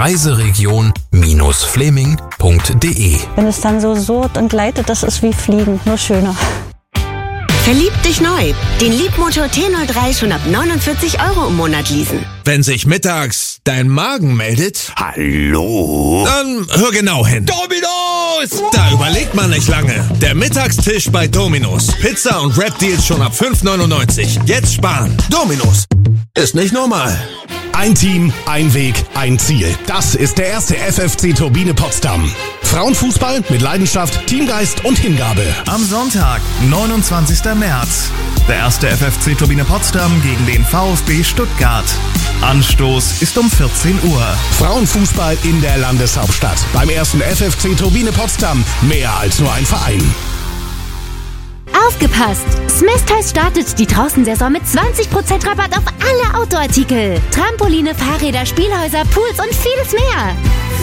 reiseregion-fleming.de. Wenn es dann so surrt und gleitet, das ist wie Fliegen, nur schöner. Verlieb dich neu. Den Leapmotor T03 schon ab 49 € im Monat leasen. Wenn sich mittags dein Magen meldet, hallo, dann hör genau hin. Dominos! Da überlegt man nicht lange. Der Mittagstisch bei Dominos. Pizza und Wrap-Deals schon ab 5,99. Jetzt sparen. Dominos. Ist nicht normal. Ein Team, ein Weg, ein Ziel. Das ist der erste FFC Turbine Potsdam. Frauenfußball mit Leidenschaft, Teamgeist und Hingabe. Am Sonntag, 29. März. Der erste FFC Turbine Potsdam gegen den VfB Stuttgart. Anstoß ist um 14 Uhr. Frauenfußball in der Landeshauptstadt. Beim ersten FFC Turbine Potsdam. Mehr als nur ein Verein. Aufgepasst! Smith Toys startet die Draußensaison mit 20% Rabatt auf alle Outdoor-Artikel. Trampoline, Fahrräder, Spielhäuser, Pools und vieles mehr.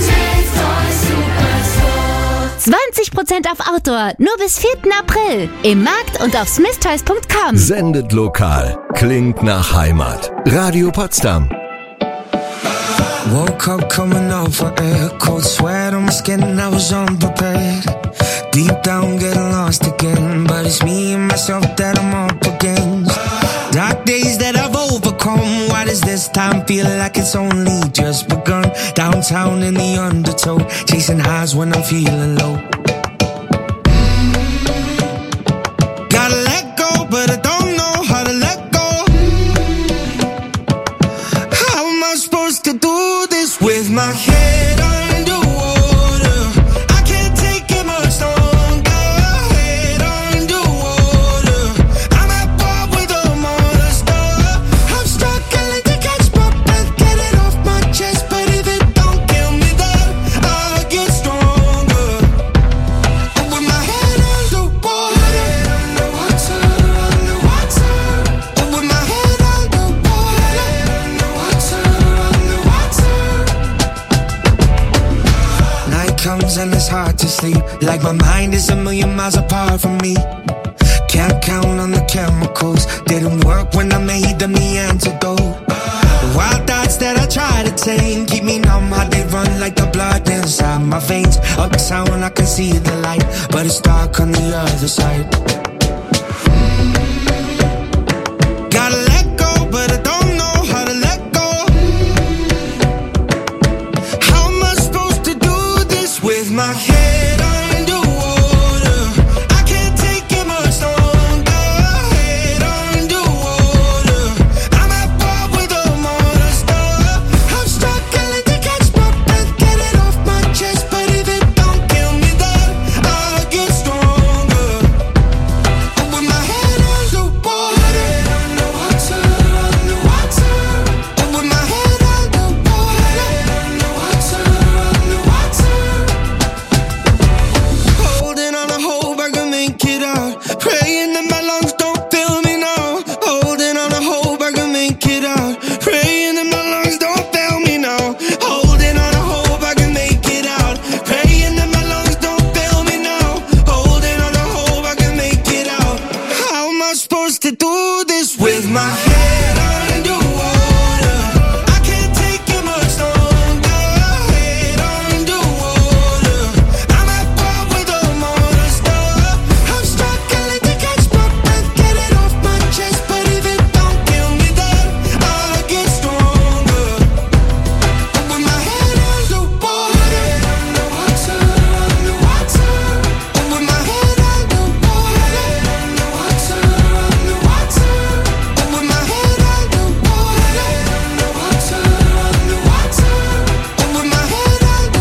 20% auf Outdoor, nur bis 4. April. Im Markt und auf smithtoys.com. Sendet lokal. Klingt nach Heimat. Radio Potsdam. Woke up coming off of air, cold sweat on my skin, I was unprepared. Deep down getting lost again, but it's me and myself that I'm up against. Dark days that I've overcome, why does this time feel like it's only just begun? Downtown in the undertow, chasing highs when I'm feeling low. Gotta let go, but I don't know how to let go. How am I supposed to do this with my head underwater? I can't take it much longer. Head underwater, I'm at war with a monster. comes and it's hard to sleep. Like my mind is a million miles apart from me. Can't count on the chemicals. Didn't work when I made them the antidote. The wild thoughts that I try to tame keep me numb, how they run like the blood inside my veins. Uptown I can see the light, but it's dark on the other side. Gotta let go, but I don't know how to let go. How am I supposed to do this with my head underwater? I can't take it much longer. Head underwater, I'm at war with a monster. I'm struggling to catch my breath, get it off my chest. But if it don't kill me, then I'll get stronger. And with my head underwater, underwater, underwater. And with my head underwater, underwater, underwater. Holding on a hope I can make it out. Praying that my lungs don't fail me now. Holding on a hope I can make it out. Praying that my lungs don't fail me now. Holding on a hope I can make it out. Praying that my lungs don't fail me now. Holding on a hope I can make it out. How am I supposed to do this with my head underwater? I can't take it much longer. Head underwater, I'm at war with a monster. I'm struggling to catch my breath, get it off my chest. But if it don't kill me, then I'll get stronger. And with my head underwater, underwater, underwater. And with my head underwater, underwater, underwater. And with my head underwater, underwater, underwater. And with my head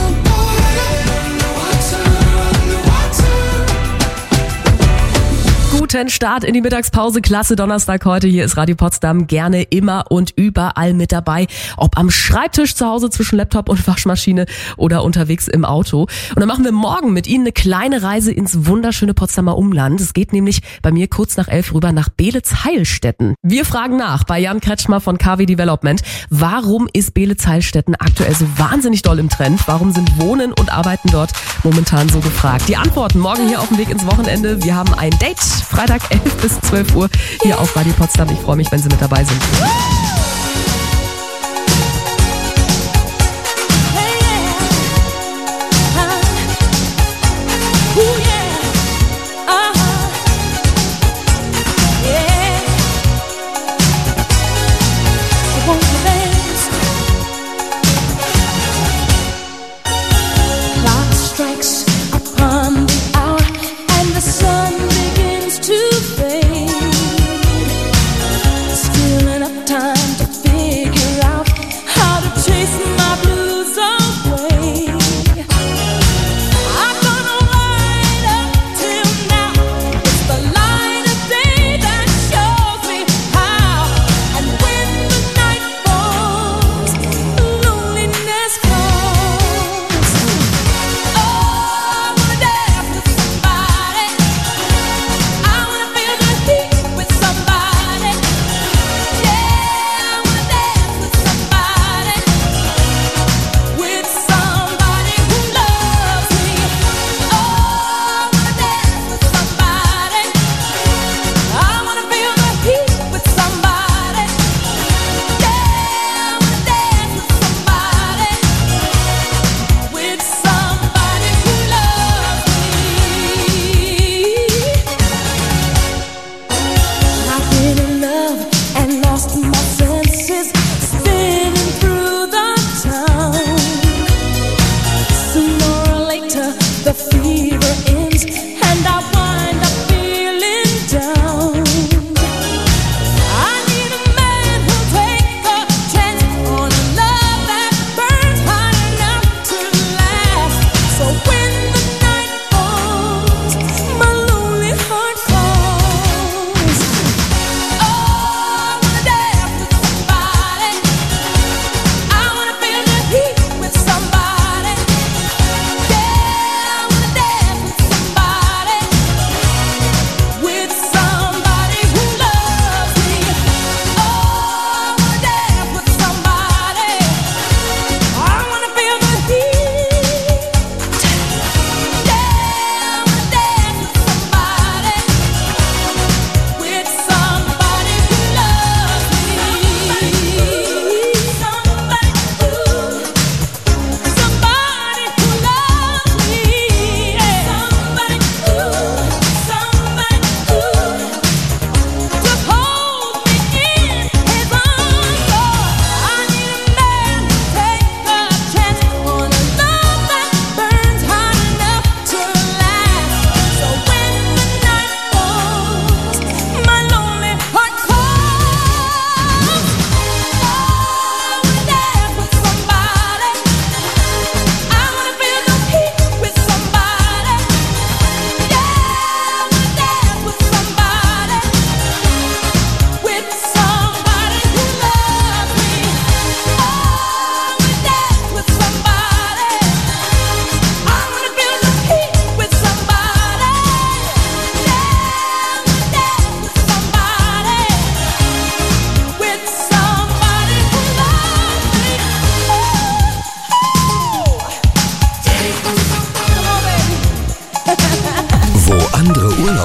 underwater, underwater. Guten Start in die Mittagspause. Klasse Donnerstag heute. Hier ist Radio Potsdam. Gerne immer und überall mit dabei. Ob am Schreibtisch zu Hause zwischen Laptop und Waschmaschine oder unterwegs im Auto. Und dann machen wir morgen mit Ihnen eine kleine Reise ins wunderschöne Potsdamer Umland. Es geht nämlich bei mir kurz nach 11 rüber nach Beelitz-Heilstätten. Wir fragen nach bei Jan Kretschmer von KW Development. Warum ist Beelitz-Heilstätten aktuell so wahnsinnig doll im Trend? Warum sind Wohnen und Arbeiten dort momentan so gefragt? Die Antworten morgen hier auf dem Weg ins Wochenende. Wir haben ein Date. Freitag 11 bis 12 Uhr hier auf Radio Potsdam. Ich freue mich, wenn Sie mit dabei sind.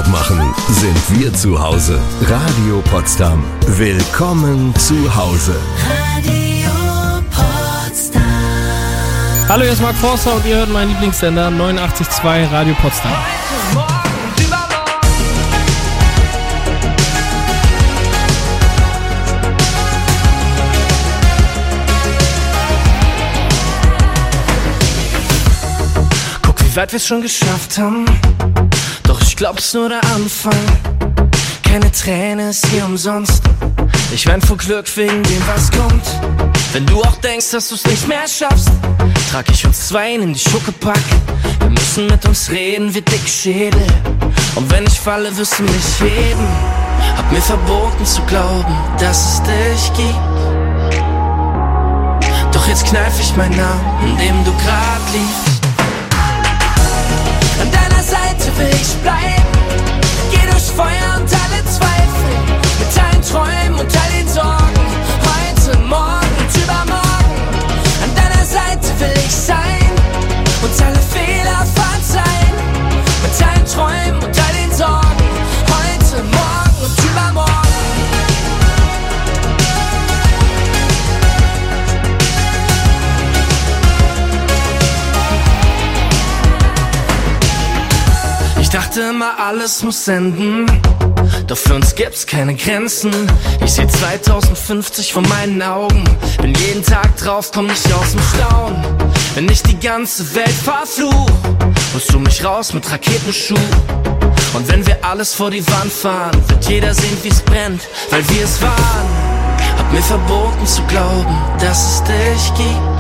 Urlaub machen, sind wir zu Hause. Radio Potsdam. Willkommen zu Hause. Radio Potsdam. Hallo, hier ist Mark Forster und ihr hört meinen Lieblingssender 89.2 Radio Potsdam. Wie weit wir's schon geschafft haben, doch ich glaub's nur der Anfang. Keine Träne ist hier umsonst, ich wein vor Glück wegen dem, was kommt. Wenn du auch denkst, dass du's nicht mehr schaffst, trag ich uns zweien in die Schuckepack. Wir müssen mit uns reden wie Dickschädel, und wenn ich falle, wirst du mich heben. Hab mir verboten zu glauben, dass es dich gibt, doch jetzt kneif ich meinen Namen, in dem du grad liegst. An deiner Seite will ich bleiben, geh durch Feuer und alle Zweifel, mit allen Träumen und all den Sorgen, heute, morgen und übermorgen. An deiner Seite will ich sein, und alle Fehler verzeihen, mit allen Träumen und all den Sorgen, heute, morgen und übermorgen. Ich dachte immer, alles muss enden, doch für uns gibt's keine Grenzen. Ich seh 2050 vor meinen Augen, bin jeden Tag drauf, komm nicht aus dem Staunen. Wenn ich die ganze Welt verfluch, holst du mich raus mit Raketenschuh. Und wenn wir alles vor die Wand fahren, wird jeder sehen, wie's brennt, weil wir es waren. Hab mir verboten zu glauben, dass es dich gibt,